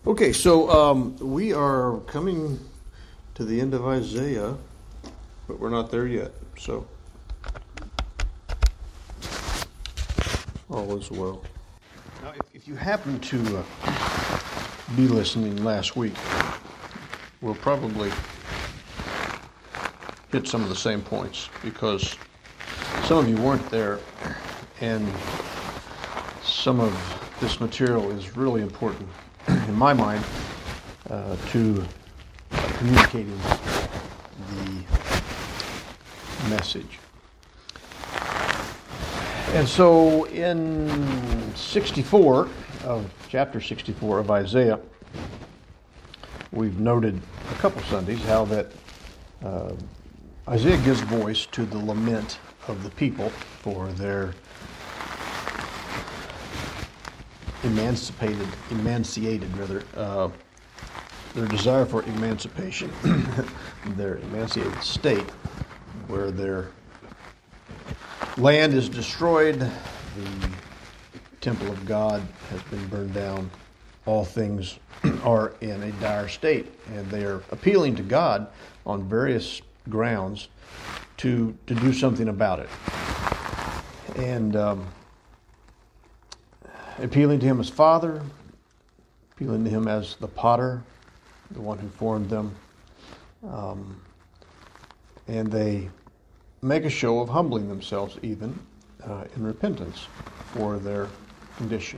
Okay, so we are coming to the end of Isaiah, but we're not there yet. So all is well. Now, if you happen to be listening last week, we'll probably hit some of the same points because some of you weren't there, and some of this material is really important in my mind to communicating the message. And so in chapter 64 of Isaiah, we've noted a couple Sundays how that Isaiah gives voice to the lament of the people for their their desire for emancipation, their emancipated state, where their land is destroyed, the temple of God has been burned down, all things are in a dire state, and they are appealing to God on various grounds to do something about it. And appealing to Him as Father, appealing to Him as the potter, the one who formed them. And they make a show of humbling themselves even in repentance for their condition.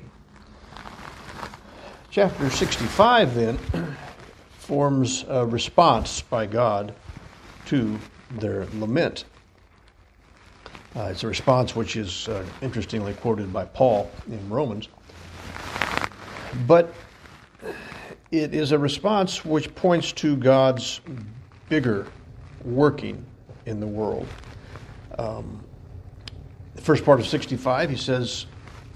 Chapter 65 then forms a response by God to their lament. It's a response which is interestingly quoted by Paul in Romans. But it is a response which points to God's bigger working in the world. The first part of 65, he says,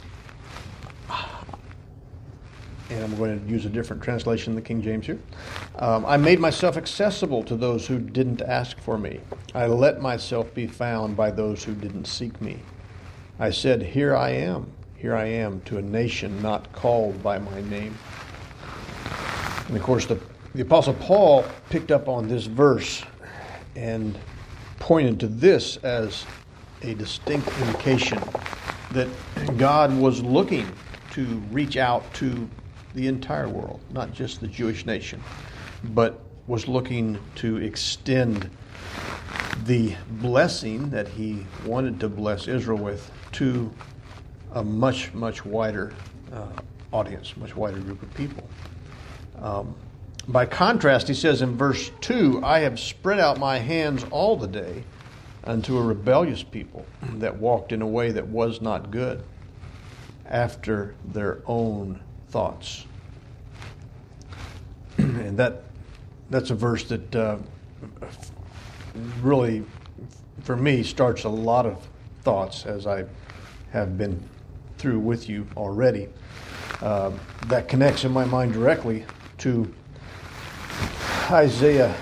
and I'm going to use a different translation than the King James here. I made myself accessible to those who didn't ask for me. I let myself be found by those who didn't seek me. I said, here I am, to a nation not called by my name. And of course, the Apostle Paul picked up on this verse and pointed to this as a distinct indication that God was looking to reach out to the entire world, not just the Jewish nation, but was looking to extend the blessing that He wanted to bless Israel with to a much, much wider audience, much wider group of people. By contrast, he says in verse 2, I have spread out my hands all the day unto a rebellious people that walked in a way that was not good, after their own thoughts. And that's a verse that really, for me, starts a lot of thoughts, as I have been through with you already. That connects in my mind directly to Isaiah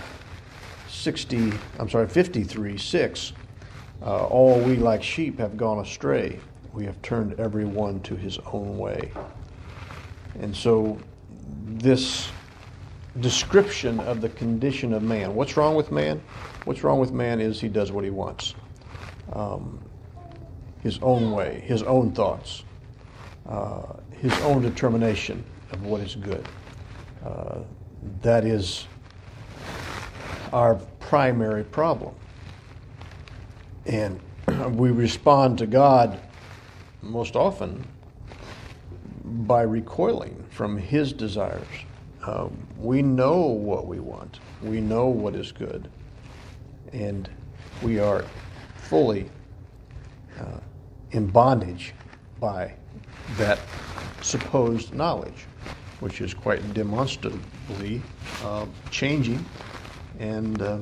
53:6. All we like sheep have gone astray. We have turned every one to his own way. And so this description of the condition of man. What's wrong with man? What's wrong with man is he does what he wants. His own way, his own thoughts, his own determination of what is good. That is our primary problem. And we respond to God most often by recoiling from His desires. We know what we want. We know what is good. And we are fully in bondage by that supposed knowledge, which is quite demonstrably changing and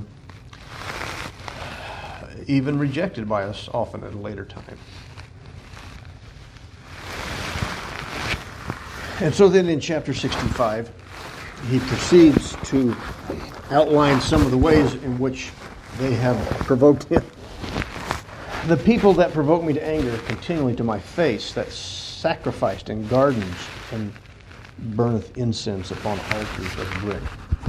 even rejected by us often at a later time. And so then in chapter 65, he proceeds to outline some of the ways in which they have provoked him. The people that provoke me to anger continually to my face, that sacrificed in gardens and burneth incense upon altars of brick.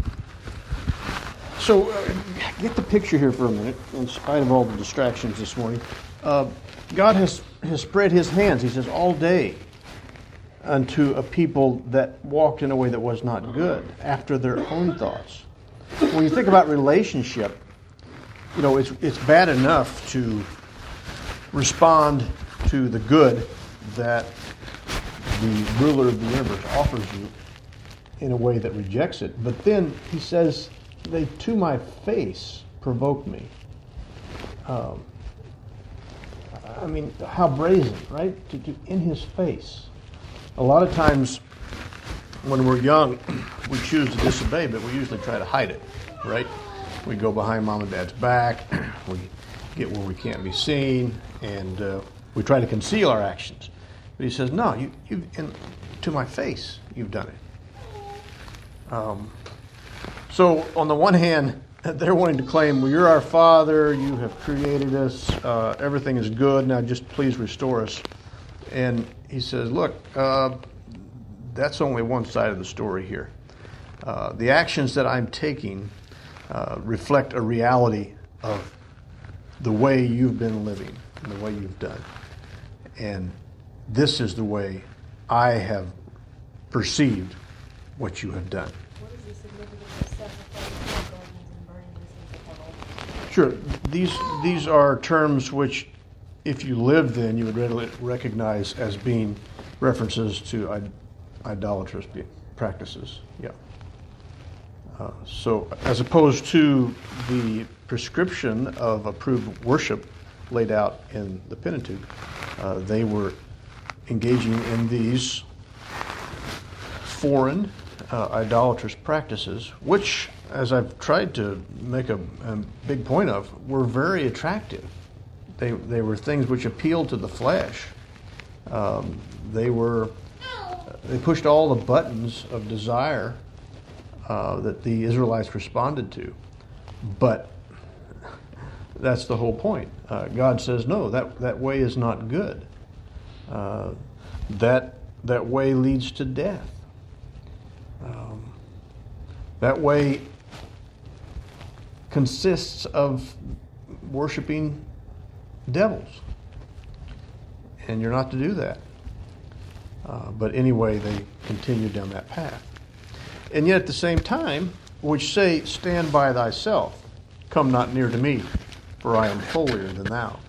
So get the picture here for a minute, in spite of all the distractions this morning. God has spread his hands, he says, all day unto a people that walked in a way that was not good, after their own thoughts. When you think about relationship, it's bad enough to respond to the good that the ruler of the universe offers you in a way that rejects it. But then he says, they to my face provoke me. How brazen, right? To in his face. A lot of times when we're young, we choose to disobey, but we usually try to hide it, right? We go behind mom and dad's back, we get where we can't be seen, and we try to conceal our actions. But he says, no, you to my face, you've done it. So on the one hand, they're wanting to claim, well, you're our Father, you have created us, everything is good, now just please restore us. And he says, look, that's only one side of the story here. The actions that I'm taking reflect a reality of the way you've been living, and the way you've done. And this is the way I have perceived what you have done. What is the significance of sacrificing gardens and burning incense upon altars? Sure. These are terms which, if you lived then, you would readily recognize as being references to idolatrous practices. Yeah. So as opposed to the prescription of approved worship laid out in the Pentateuch, they were engaging in these foreign idolatrous practices, which, as I've tried to make a big point of, were very attractive. They were things which appealed to the flesh. They pushed all the buttons of desire that the Israelites responded to. But that's the whole point. God says, no, that way is not good. That way leads to death. That way consists of worshiping devils. And you're not to do that. But anyway, they continue down that path. And yet at the same time, which say, stand by thyself, come not near to me, for I am holier than thou.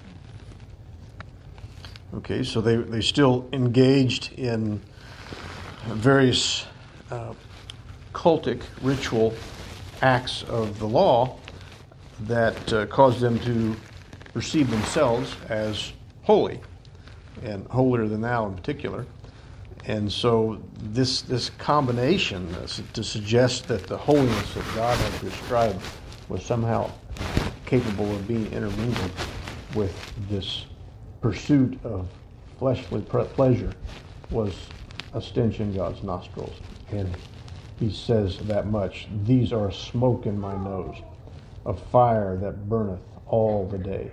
Okay, so they still engaged in various cultic ritual acts of the law that caused them to perceive themselves as holy, and holier than thou in particular. And so this combination to suggest that the holiness that God had prescribed was somehow capable of being intermingled with this pursuit of fleshly pleasure was a stench in God's nostrils. And he says that much. These are a smoke in my nose, a fire that burneth all the day.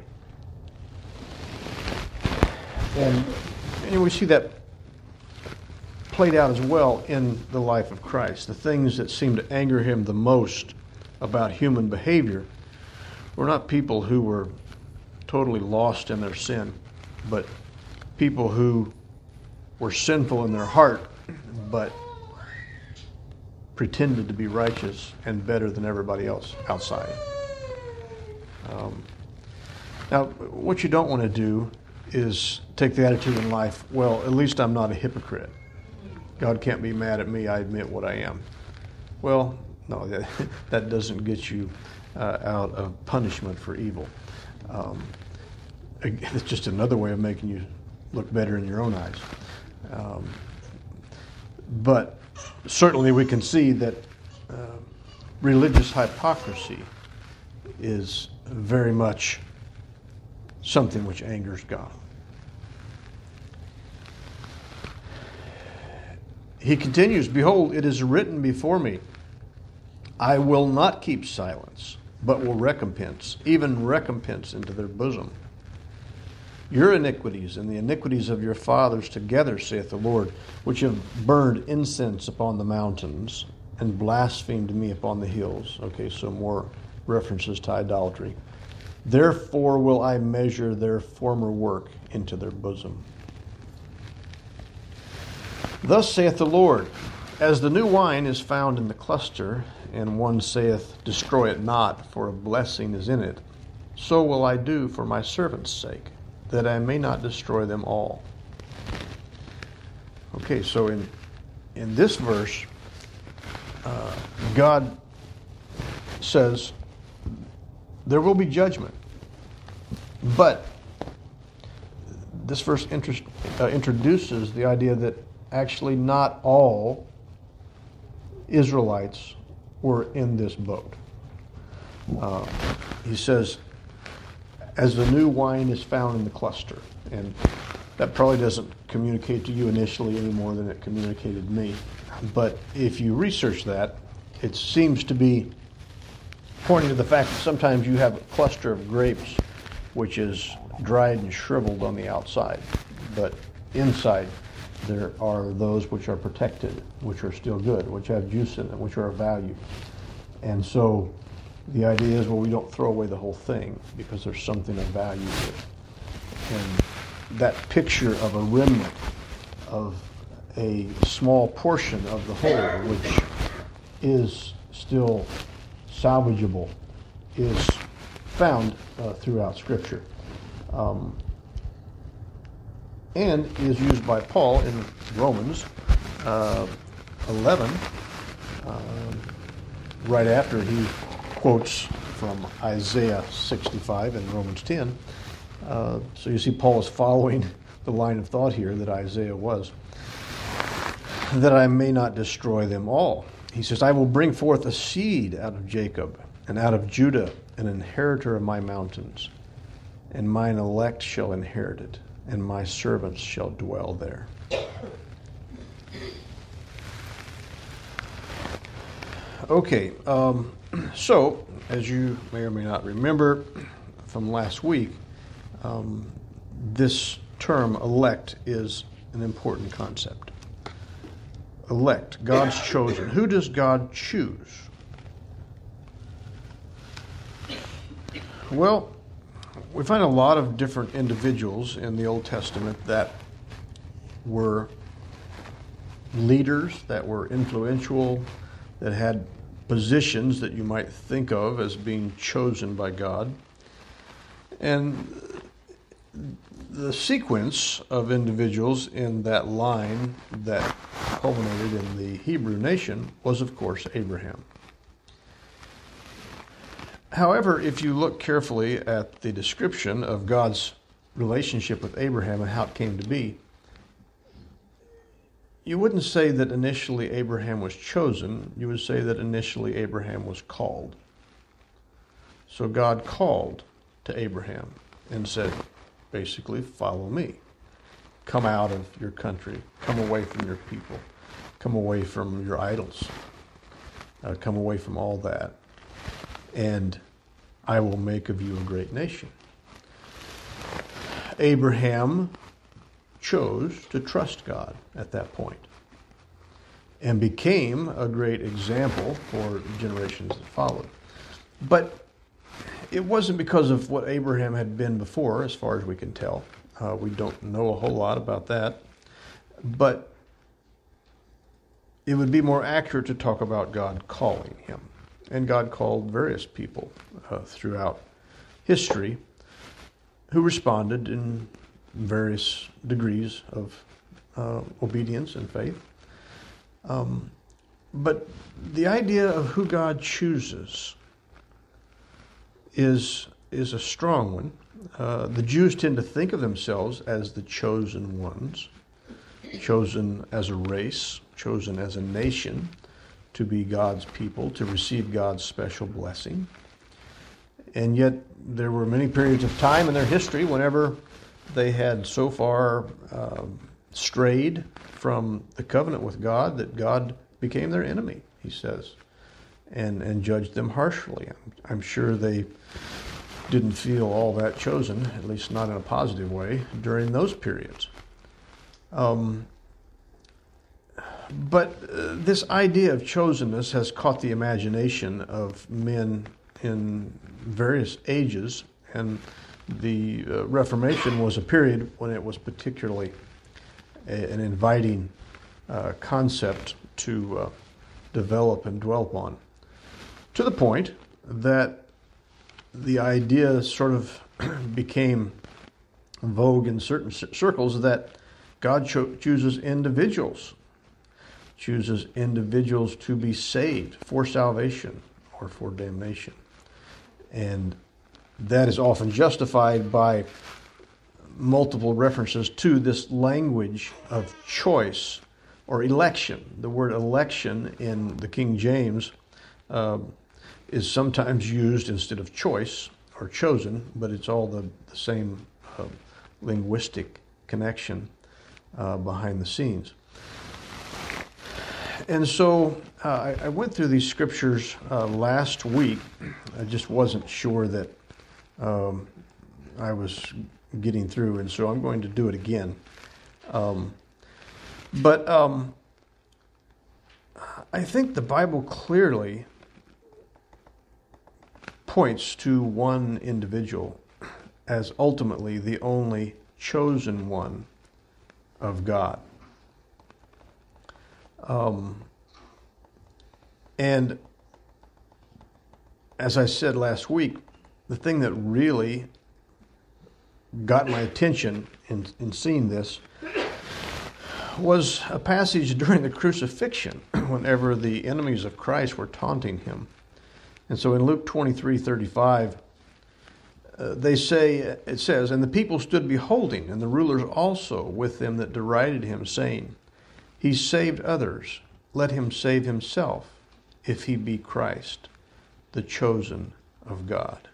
And we see that played out as well in the life of Christ. The things that seemed to anger him the most about human behavior were not people who were totally lost in their sin, but people who were sinful in their heart, but pretended to be righteous and better than everybody else outside. Now, what you don't want to do is take the attitude in life, well, at least I'm not a hypocrite. God can't be mad at me, I admit what I am. Well, no, that doesn't get you out of punishment for evil. It's just another way of making you look better in your own eyes. But certainly we can see that religious hypocrisy is very much something which angers God. He continues, behold, it is written before me, I will not keep silence, but will recompense, even recompense into their bosom. your iniquities and the iniquities of your fathers together, saith the Lord, which have burned incense upon the mountains and blasphemed me upon the hills. Okay, so more references to idolatry. Therefore will I measure their former work into their bosom. Thus saith the Lord, as the new wine is found in the cluster, and one saith, destroy it not, for a blessing is in it, so will I do for my servants' sake, that I may not destroy them all. Okay, so in this verse, God says there will be judgment, but this verse introduces the idea that actually not all Israelites were in this boat. He says, as the new wine is found in the cluster, and that probably doesn't communicate to you initially any more than it communicated me. But if you research that, it seems to be pointing to the fact that sometimes you have a cluster of grapes which is dried and shriveled on the outside, but inside there are those which are protected, which are still good, which have juice in them, which are of value. And so the idea is, well, we don't throw away the whole thing because there's something of value to it. And that picture of a remnant of a small portion of the whole, which is still salvageable, is found throughout Scripture. And is used by Paul in Romans 11, right after he quotes from Isaiah 65 and Romans 10. So you see Paul is following the line of thought here that Isaiah was, that I may not destroy them all. He says, I will bring forth a seed out of Jacob, and out of Judah an inheritor of my mountains, and mine elect shall inherit it, and my servants shall dwell there. Okay, so as you may or may not remember from last week, this term elect is an important concept. Elect, God's chosen. Who does God choose? Well, we find a lot of different individuals in the Old Testament that were leaders, that were influential, that had positions that you might think of as being chosen by God. And the sequence of individuals in that line that culminated in the Hebrew nation was, of course, Abraham. However, if you look carefully at the description of God's relationship with Abraham and how it came to be, you wouldn't say that initially Abraham was chosen. You would say that initially Abraham was called. So God called to Abraham and said, basically, follow me. Come out of your country. Come away from your people. Come away from your idols. Come away from all that. And I will make of you a great nation. Abraham chose to trust God at that point and became a great example for generations that followed. But it wasn't because of what Abraham had been before, as far as we can tell. We don't know a whole lot about that. But it would be more accurate to talk about God calling him. And God called various people throughout history who responded in various degrees of obedience and faith. But the idea of who God chooses is a strong one. The Jews tend to think of themselves as the chosen ones, chosen as a race, chosen as a nation to be God's people, to receive God's special blessing. And yet there were many periods of time in their history whenever they had so far strayed from the covenant with God that God became their enemy, he says, and judged them harshly. I'm sure they didn't feel all that chosen, at least not in a positive way, during those periods. But this idea of chosenness has caught the imagination of men in various ages, and the Reformation was a period when it was particularly an inviting concept to develop and dwell upon, to the point that the idea sort of became vogue in certain circles that God chooses individuals to be saved for salvation or for damnation. And that is often justified by multiple references to this language of choice or election. The word election in the King James is sometimes used instead of choice or chosen, but it's all the same linguistic connection behind the scenes. And so I went through these scriptures last week. I just wasn't sure that I was getting through, and so I'm going to do it again. But I think the Bible clearly points to one individual as ultimately the only chosen one of God. And as I said last week, the thing that really got my attention in seeing this was a passage during the crucifixion, whenever the enemies of Christ were taunting him. And so in Luke 23:35, it says, "And the people stood beholding, and the rulers also with them that derided him, saying, He saved others, let him save himself, if he be Christ, the chosen of God."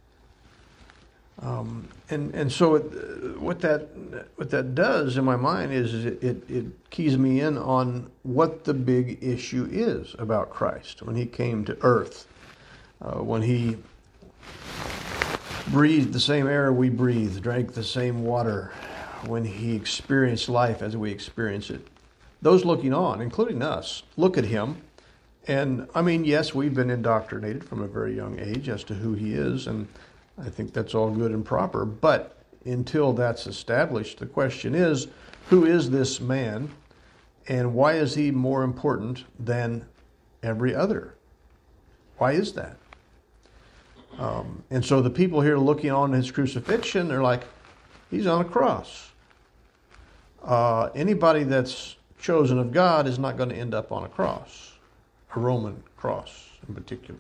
And so what that does in my mind is it keys me in on what the big issue is about Christ when he came to earth, when he breathed the same air we breathe, drank the same water, when he experienced life as we experience it. Those looking on, including us, look at him, and I mean, yes, we've been indoctrinated from a very young age as to who he is, and I think that's all good and proper, but until that's established, the question is, who is this man, and why is he more important than every other? Why is that? And so the people here looking on his crucifixion, they're like, he's on a cross. Anybody that's chosen of God is not going to end up on a cross, a Roman cross in particular.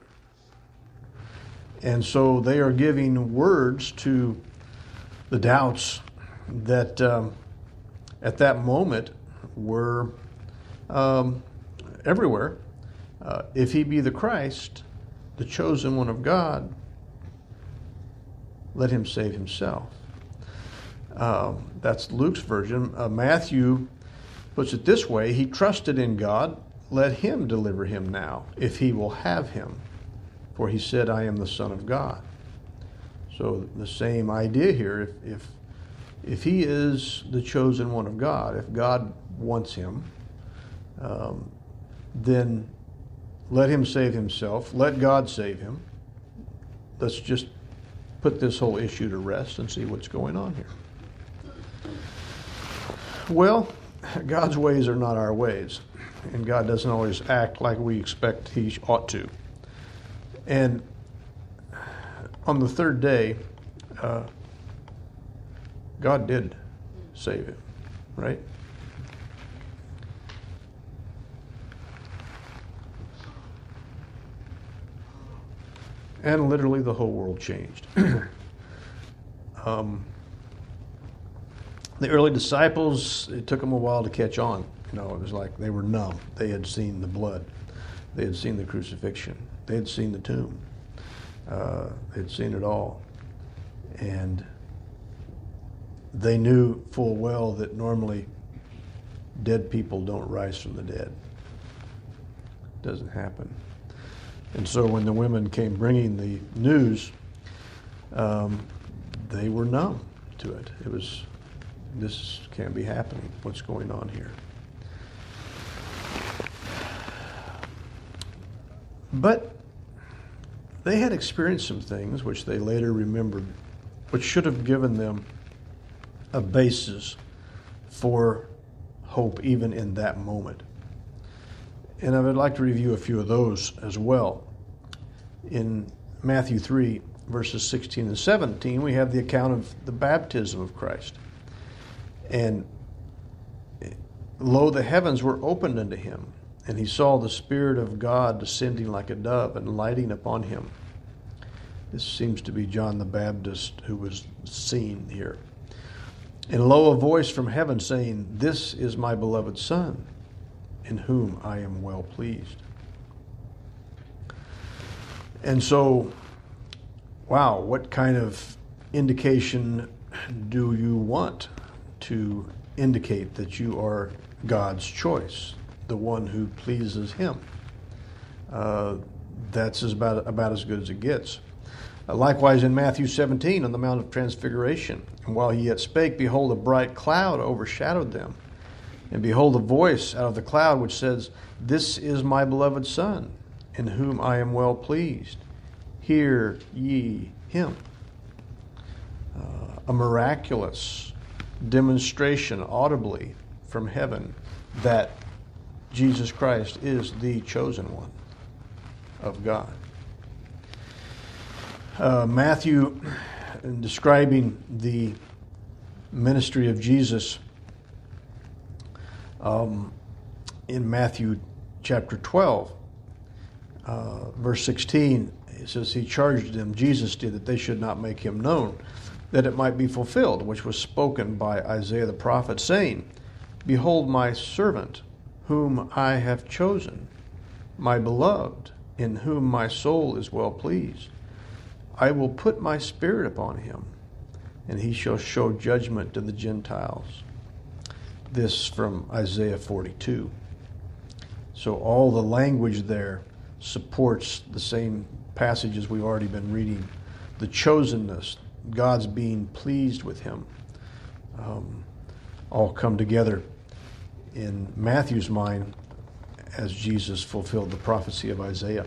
And so they are giving words to the doubts that at that moment were everywhere. If he be the Christ, the chosen one of God, let him save himself. That's Luke's version. Matthew puts it this way: he trusted in God, let him deliver him now, if he will have him. For he said, I am the Son of God. So the same idea here. If he is the chosen one of God, if God wants him, then let him save himself. Let God save him. Let's just put this whole issue to rest and see what's going on here. Well, God's ways are not our ways, and God doesn't always act like we expect he ought to. And on the third day, God did save him, right? And literally the whole world changed. The early disciples, it took them a while to catch on. You know, it was like they were numb. They had seen the blood. They had seen the crucifixion. They had seen the tomb. They had seen it all. And they knew full well that normally dead people don't rise from the dead. It doesn't happen. And so when the women came bringing the news, they were numb to it. This can't be happening. What's going on here? But they had experienced some things which they later remembered, which should have given them a basis for hope even in that moment. And I would like to review a few of those as well. In Matthew 3, verses 16 and 17, we have the account of the baptism of Christ. And lo, the heavens were opened unto him, and he saw the Spirit of God descending like a dove and lighting upon him. This seems to be John the Baptist who was seen here. And lo, a voice from heaven saying, "This is my beloved Son, in whom I am well pleased." And so, wow, what kind of indication do you want to indicate that you are God's choice, the one who pleases him? That's about as good as it gets. Likewise in Matthew 17 on the Mount of Transfiguration, and while he yet spake, behold, a bright cloud overshadowed them. And behold, a voice out of the cloud which says, "This is my beloved Son, in whom I am well pleased. Hear ye him." A miraculous demonstration audibly from heaven that Jesus Christ is the chosen one of God. Matthew, in describing the ministry of Jesus, in Matthew chapter 12, verse 16, it says, he charged them, Jesus did, that they should not make him known, that it might be fulfilled, which was spoken by Isaiah the prophet, saying, "Behold my servant, whom I have chosen, my beloved, in whom my soul is well pleased. I will put my spirit upon him, and he shall show judgment to the Gentiles." This from Isaiah 42. So all the language there supports the same passages we've already been reading. The chosenness, God's being pleased with him, all come together in Matthew's mind as Jesus fulfilled the prophecy of Isaiah.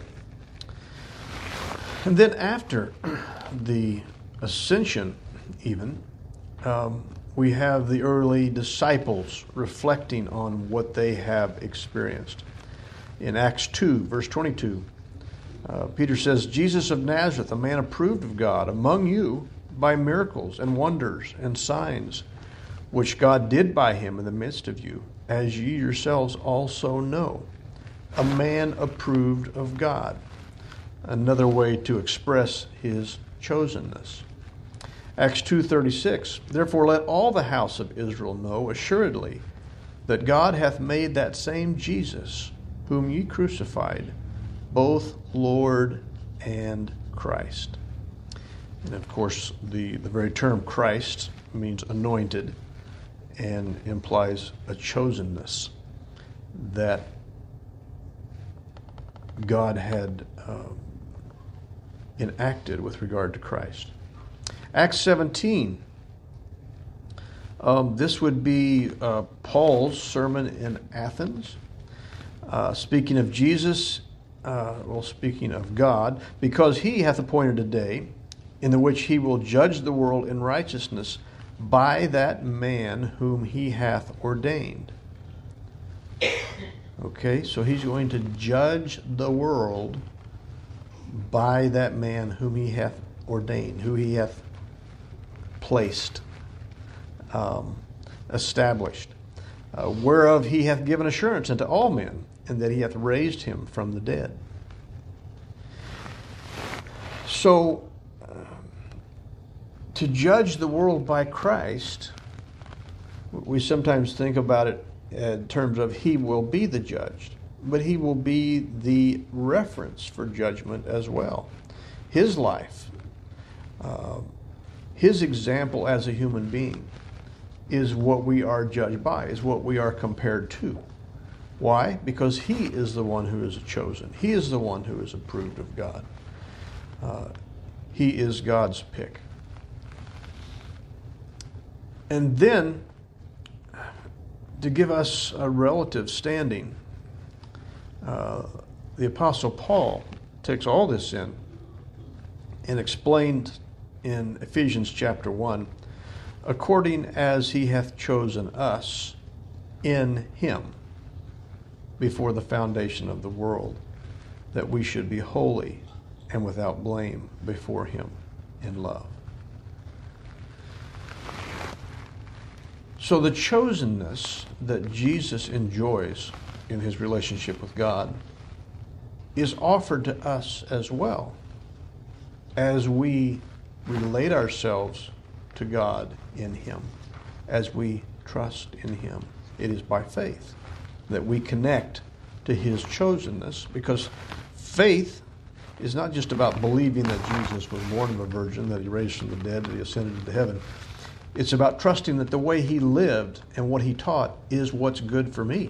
And then after the ascension even, we have the early disciples reflecting on what they have experienced. In Acts 2, verse 22, Peter says, "Jesus of Nazareth, a man approved of God among you by miracles and wonders and signs, which God did by him in the midst of you, as ye yourselves also know." A man approved of God. Another way to express his chosenness. Acts 2:36, "Therefore let all the house of Israel know assuredly that God hath made that same Jesus, whom ye crucified, both Lord and Christ." And of course, the very term Christ means anointed and implies a chosenness that God had enacted with regard to Christ. Acts 17. This would be Paul's sermon in Athens. Speaking of Jesus, speaking of God, "because he hath appointed a day in the which he will judge the world in righteousness by that man whom he hath ordained." Okay, so he's going to judge the world by that man whom he hath ordained, who he hath placed, established, whereof he hath given assurance unto all men, and that he hath raised him from the dead. So, to judge the world by Christ, we sometimes think about it in terms of he will be the judge, but he will be the reference for judgment as well. His life, his example as a human being is what we are judged by, is what we are compared to. Why? Because he is the one who is chosen. He is the one who is approved of God. He is God's pick. And then, to give us a relative standing, the Apostle Paul takes all this in and explained in Ephesians chapter 1, according as he hath chosen us in him before the foundation of the world, that we should be holy and without blame before him in love. So the chosenness that Jesus enjoys in his relationship with God is offered to us as well as we relate ourselves to God in him, as we trust in him. It is by faith that we connect to his chosenness, because faith is not just about believing that Jesus was born of a virgin, that he raised from the dead, that he ascended into heaven. It's about trusting that the way he lived and what he taught is what's good for me.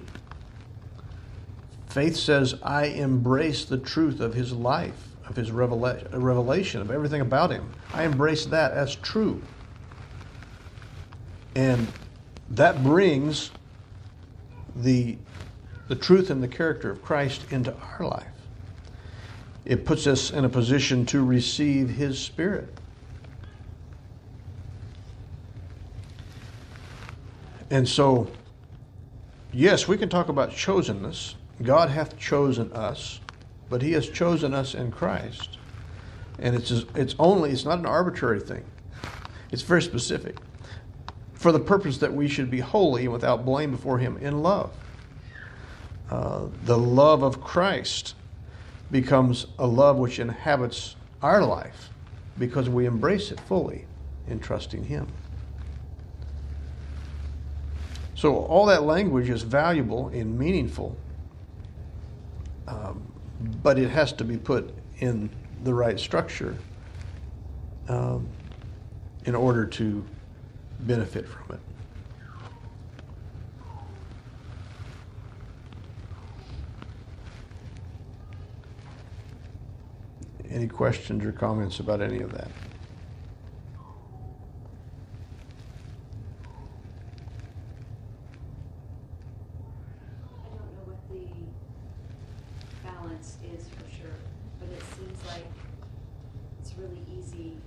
Faith says, I embrace the truth of his life, of his revelation, of everything about him. I embrace that as true. And that brings the truth and the character of Christ into our life. It puts us in a position to receive his Spirit. And so, yes, we can talk about chosenness. God hath chosen us, but he has chosen us in Christ. And it's not an arbitrary thing. It's very specific. For the purpose that we should be holy and without blame before him in love. The love of Christ becomes a love which inhabits our life because we embrace it fully in trusting him. So all that language is valuable and meaningful, but it has to be put in the right structure in order to benefit from it. Any questions or comments about any of that? I don't know what the balance is for sure, but it seems like it's really easy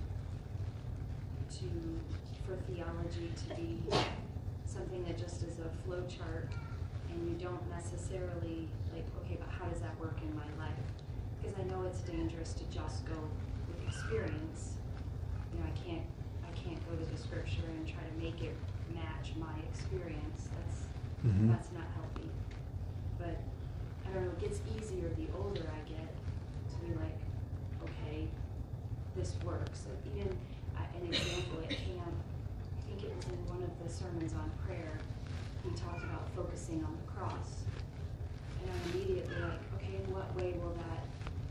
for theology to be something that just is a flow chart, and you don't necessarily okay, but how does that work in my life? Because I know it's dangerous to just go with experience. I can't go to the scripture and try to make it match my experience. That's not healthy. But I don't know, it gets easier the older I get to be like, okay, this works. Even an example at camp, I think it was in one of the sermons on prayer, he talked about focusing on the cross. And I'm immediately like, okay, in what way will that,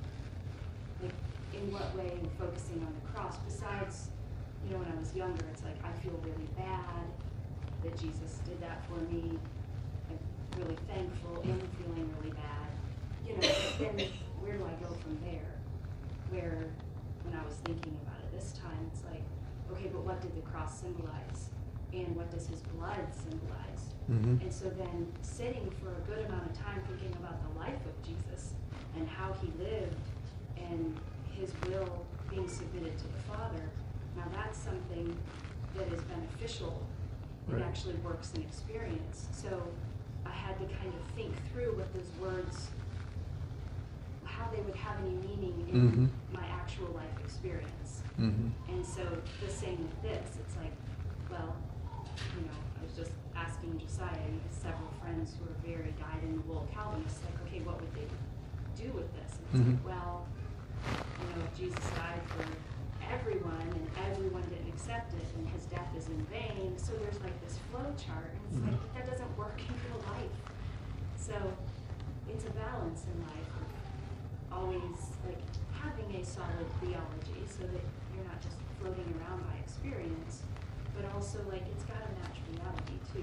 in what way focusing on the cross, besides, when I was younger, it's like, I feel really bad that Jesus did that for me. I'm really thankful and feeling really bad. But then where do I go from there? Where, when I was thinking about it this time, it's like, okay, but what did the cross symbolize? And what does his blood symbolize? Mm-hmm. And so then sitting for a good amount of time thinking about the life of Jesus and how he lived and his will being submitted to the Father, now that's something that is beneficial. It Right. actually works in experience. So I had to kind of think through what those words, how they would have any meaning in my actual life experience. Mm-hmm. And so the same with this, it's like, well, I was just asking Josiah, he has several friends who are very dyed-in-the-wool Calvinists, like, okay, what would they do with this? And it's like, well, if Jesus died for everyone and everyone didn't accept it and his death is in vain, so there's like this flow chart, and it's like, that doesn't work in real life. So it's a balance in life of always having a solid theology so that you're not just floating around by experience, but also it's got to match reality too.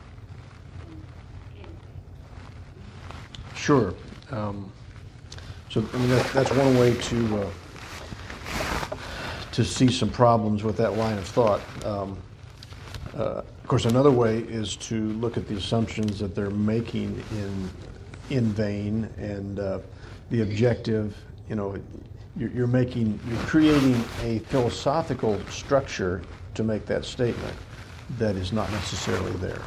Anyway. Sure. So that's one way to see some problems with that line of thought. Of course, another way is to look at the assumptions that they're making in vain, and the objective. You're creating a philosophical structure to make that statement that is not necessarily there.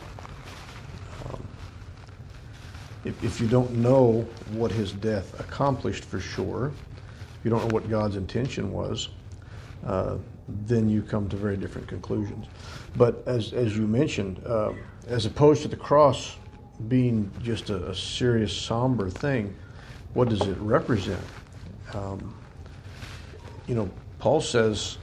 If you don't know what his death accomplished for sure, if you don't know what God's intention was, then you come to very different conclusions. But as you mentioned, as opposed to the cross being just a serious, somber thing, what does it represent? Paul says,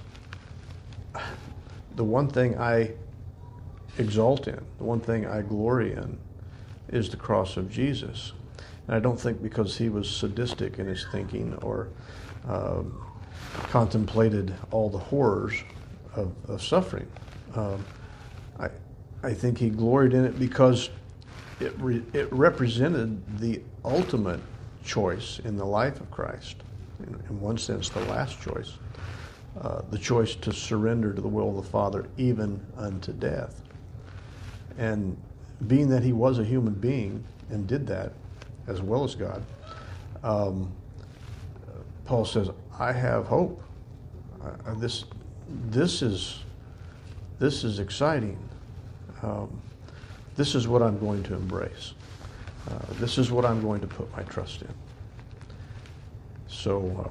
the one thing I exalt in, the one thing I glory in, is the cross of Jesus. And I don't think because he was sadistic in his thinking or contemplated all the horrors of suffering. I think he gloried in it because it represented the ultimate choice in the life of Christ. In one sense, the last choice. The choice to surrender to the will of the Father even unto death. And being that he was a human being and did that as well as God, Paul says, I have hope. This is exciting. This is what I'm going to embrace. This is what I'm going to put my trust in. So,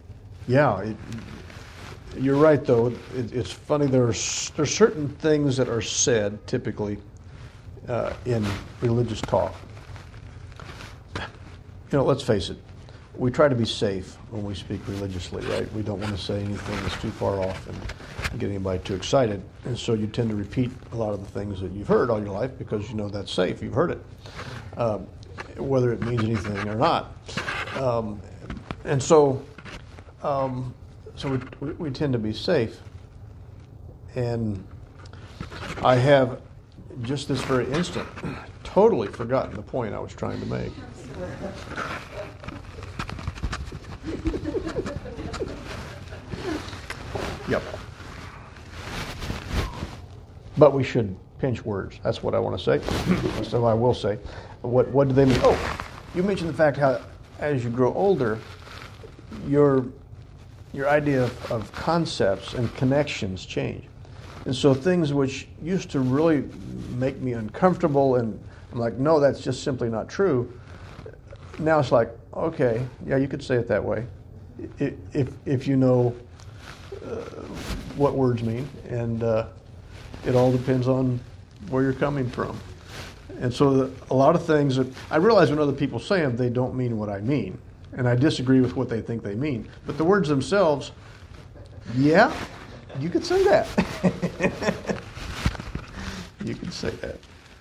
you're right, though. It's funny. There's certain things that are said typically in religious talk. Let's face it. We try to be safe when we speak religiously, right? We don't want to say anything that's too far off and get anybody too excited. And so you tend to repeat a lot of the things that you've heard all your life because you know that's safe. You've heard it, whether it means anything or not. So we tend to be safe. And I have, just this very instant, totally forgotten the point I was trying to make. Yep. But we should pinch words. That's what I want to say. So I will say. What do they mean? Oh, you mentioned the fact how as you grow older, your idea of concepts and connections change. And so things which used to really make me uncomfortable, and I'm like, no, that's just simply not true. Now it's like, okay, yeah, you could say it that way, if you know what words mean, and it all depends on where you're coming from. And so a lot of things that I realize when other people say them, they don't mean what I mean, and I disagree with what they think they mean. But the words themselves, yeah, you could say that. You could say that.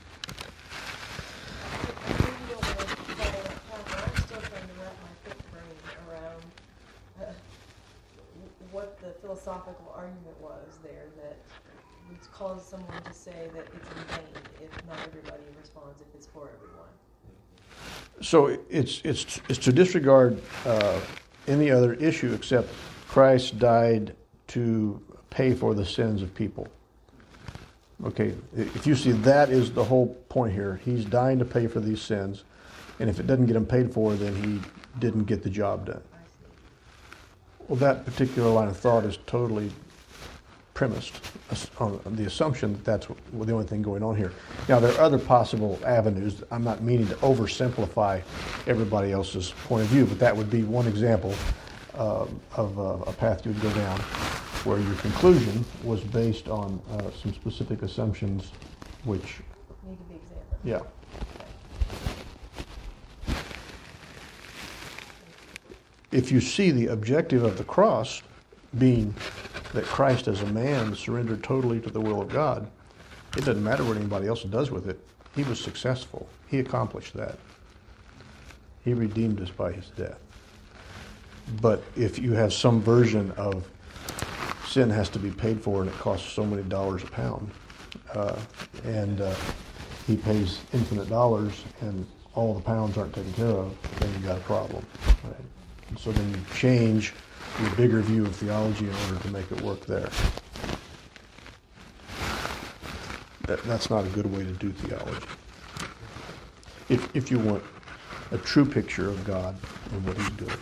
What the philosophical argument was there that would cause someone to say that it's in vain if not everybody responds, if it's for everyone. So it's to disregard any other issue except Christ died to pay for the sins of people. Okay, if you see, that is the whole point here. He's dying to pay for these sins, and if it doesn't get him paid for, then he didn't get the job done. Well, that particular line of thought is totally premised on the assumption that that's the only thing going on here. Now, there are other possible avenues. I'm not meaning to oversimplify everybody else's point of view, but that would be one example of a path you would go down where your conclusion was based on some specific assumptions which need to be examined. Yeah. If you see the objective of the cross being that Christ as a man surrendered totally to the will of God, it doesn't matter what anybody else does with it. He was successful. He accomplished that. He redeemed us by his death. But if you have some version of sin has to be paid for and it costs so many dollars a pound, and he pays infinite dollars and all the pounds aren't taken care of, then you got a problem. Right? And so then you change the bigger view of theology in order to make it work there. That's not a good way to do theology. If you want a true picture of God and what He's doing.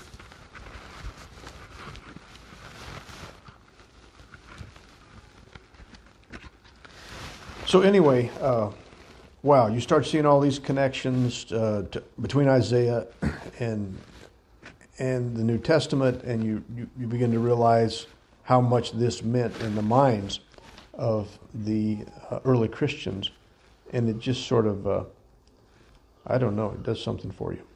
So anyway, wow, you start seeing all these connections between Isaiah and the New Testament, and you begin to realize how much this meant in the minds of the early Christians, and it just sort of, I don't know, it does something for you.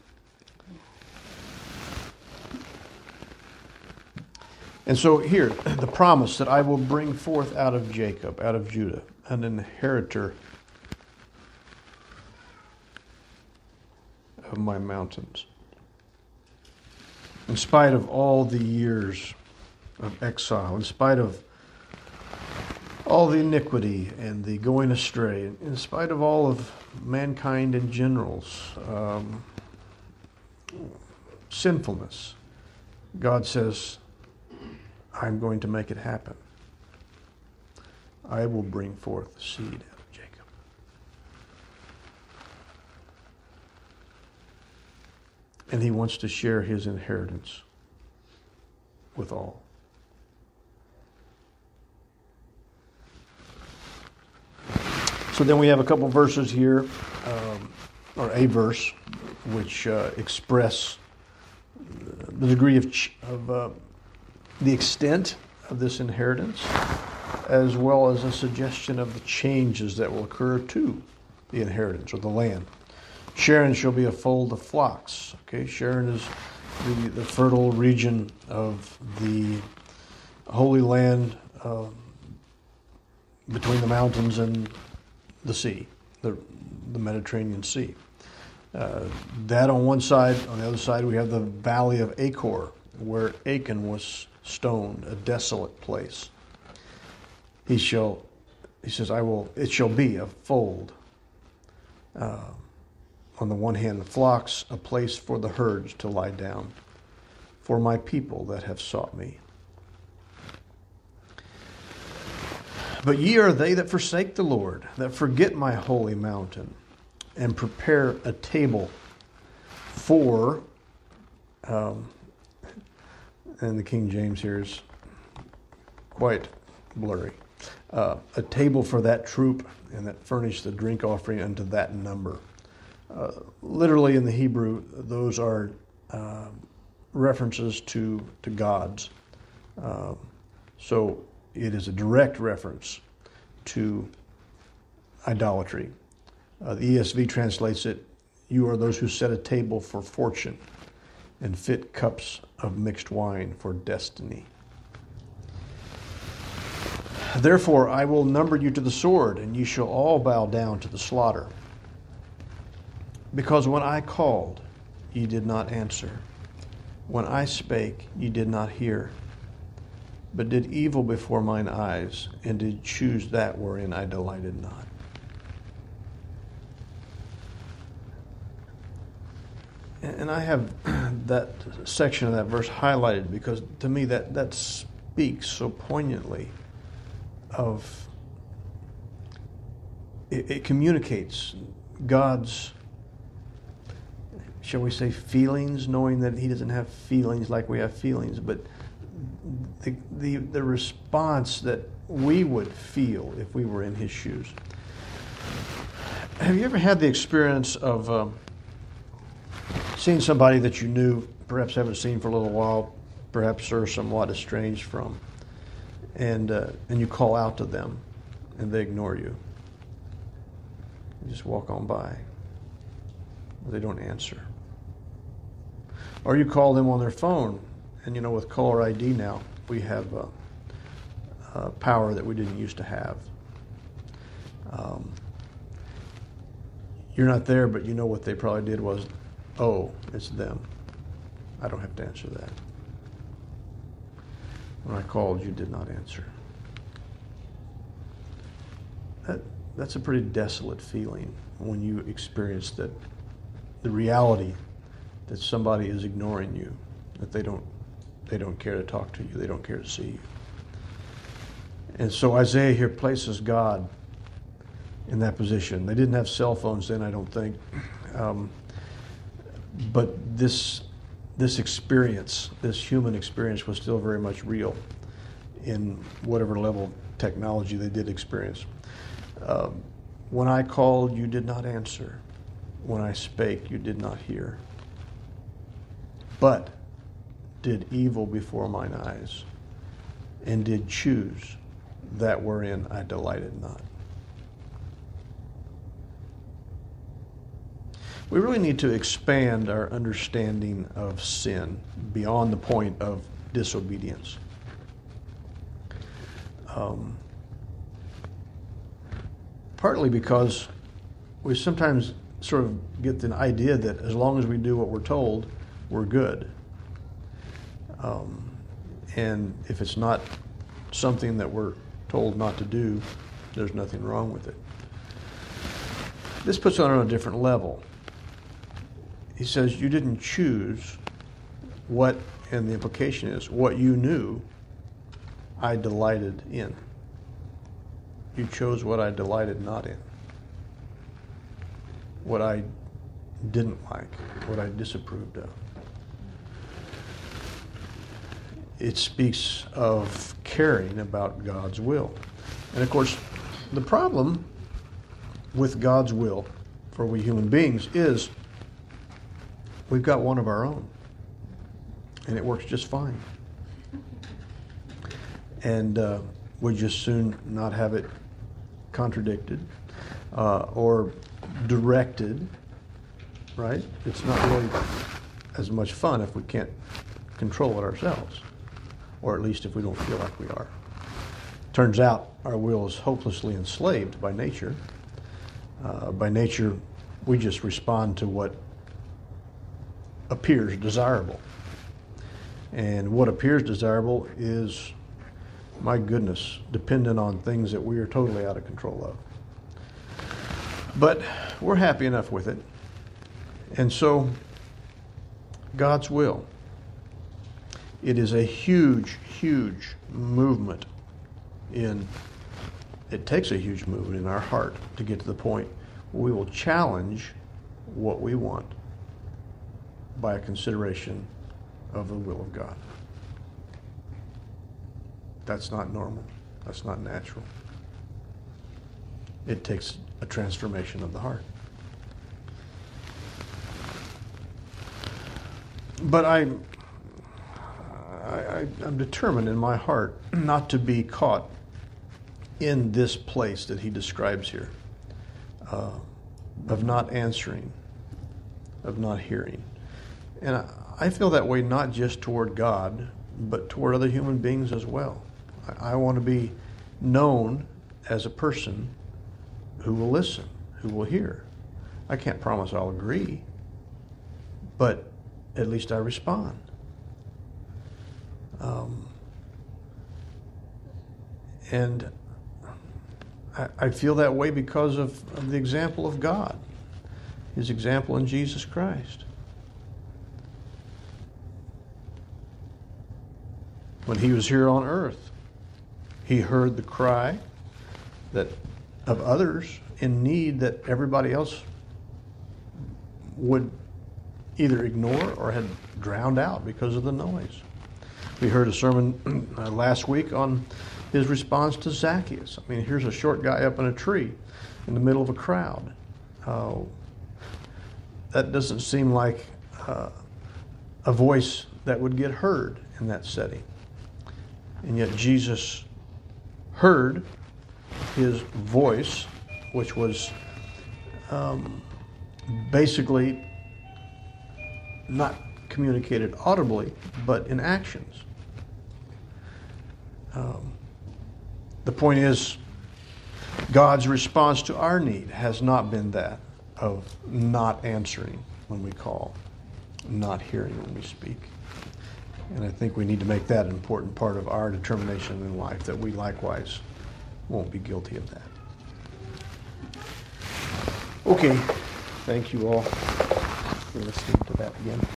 And so here, the promise that I will bring forth out of Jacob, out of Judah, an inheritor of my mountains. In spite of all the years of exile, in spite of all the iniquity and the going astray, in spite of all of mankind in general's sinfulness, God says, I'm going to make it happen. I will bring forth the seed out of Jacob. And He wants to share His inheritance with all. So then we have a couple verses here, or a verse, which express the degree of the extent of this inheritance, as well as a suggestion of the changes that will occur to the inheritance or the land. Sharon shall be a fold of flocks. Okay, Sharon is the fertile region of the Holy Land between the mountains and the sea, the Mediterranean Sea. That on one side. On the other side, we have the valley of Achor, where Achan was stoned, a desolate place. He says, it shall be a fold. On the one hand, the flocks, a place for the herds to lie down, for my people that have sought me. But ye are they that forsake the Lord, that forget my holy mountain, and prepare a table for, and the King James here is quite blurry, a table for that troop, and that furnish the drink offering unto that number. Literally in the Hebrew, those are references to gods. So it is a direct reference to idolatry. The ESV translates it, you are those who set a table for fortune and fit cups of mixed wine for destiny. Therefore I will number you to the sword, and ye shall all bow down to the slaughter. Because when I called, ye did not answer. When I spake, ye did not hear. But did evil before mine eyes, and did choose that wherein I delighted not. And I have that section of that verse highlighted because to me that speaks so poignantly of, it communicates God's, shall we say, feelings, knowing that He doesn't have feelings like we have feelings, but the response that we would feel if we were in His shoes. Have you ever had the experience of seeing somebody that you knew, perhaps haven't seen for a little while, perhaps are somewhat estranged from, and you call out to them, and they ignore you? You just walk on by. They don't answer. Or you call them on their phone, and with caller ID now, we have power that we didn't used to have. You're not there, but you know what they probably did was, oh, it's them. I don't have to answer that. When I called, you did not answer. That's a pretty desolate feeling when you experience that the reality that somebody is ignoring you, that they don't They don't care to talk to you. They don't care to see you. And so Isaiah here places God in that position. They didn't have cell phones then, I don't think. But this experience, this human experience, was still very much real in whatever level of technology they did experience. When I called, you did not answer. When I spake, you did not hear. But did evil before mine eyes, and did choose that wherein I delighted not. We really need to expand our understanding of sin beyond the point of disobedience. Partly because we sometimes sort of get the idea that as long as we do what we're told, we're good. And if it's not something that we're told not to do, there's nothing wrong with it. This puts it on a different level. He says, you didn't choose what, and the implication is, what you knew I delighted in. You chose what I delighted not in. What I didn't like, what I disapproved of. It speaks of caring about God's will. And of course, the problem with God's will for we human beings is we've got one of our own. And it works just fine. And we just soon not have it contradicted or directed, right? It's not really as much fun if we can't control it ourselves, or at least if we don't feel like we are. Turns out our will is hopelessly enslaved by nature. By nature, we just respond to what appears desirable. And what appears desirable is, my goodness, dependent on things that we are totally out of control of. But we're happy enough with it. And so, God's will. It is a huge, huge movement it takes a huge movement in our heart to get to the point where we will challenge what we want by a consideration of the will of God. That's not normal. That's not natural. It takes a transformation of the heart. But I'm determined in my heart not to be caught in this place that he describes here, of not answering, of not hearing. And I feel that way not just toward God, but toward other human beings as well. I want to be known as a person who will listen, who will hear. I can't promise I'll agree, but at least I respond. And I feel that way because of the example of God, his example in Jesus Christ. When he was here on earth, he heard the cry of others in need that everybody else would either ignore or had drowned out because of the noise. We heard a sermon last week on his response to Zacchaeus. I mean, here's a short guy up in a tree in the middle of a crowd. That doesn't seem like a voice that would get heard in that setting. And yet Jesus heard his voice, which was basically not communicated audibly, but in actions. The point is, God's response to our need has not been that of not answering when we call, not hearing when we speak. And I think we need to make that an important part of our determination in life, that we likewise won't be guilty of that. Okay, thank you all for listening to that again.